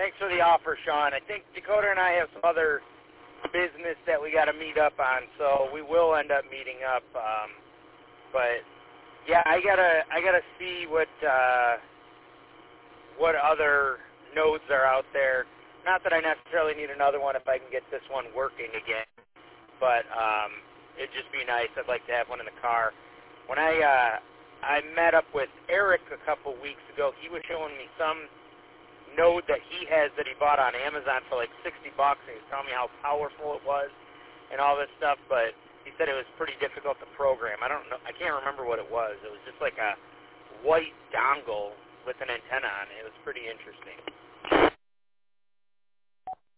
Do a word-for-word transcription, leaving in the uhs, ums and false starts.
Thanks for the offer, Sean. I think Dakota and I have some other business that we got to meet up on, so we will end up meeting up. Um, but yeah, I gotta I gotta see what uh, what other nodes are out there. Not that I necessarily need another one if I can get this one working again, but um, it'd just be nice. I'd like to have one in the car. When I uh, I met up with Eric a couple weeks ago, he was showing me some node that he has that he bought on Amazon for like sixty bucks, and he was telling me how powerful it was and all this stuff, but he said it was pretty difficult to program. I don't know, I can't remember what it was. It was just like a white dongle with an antenna on it. It was pretty interesting.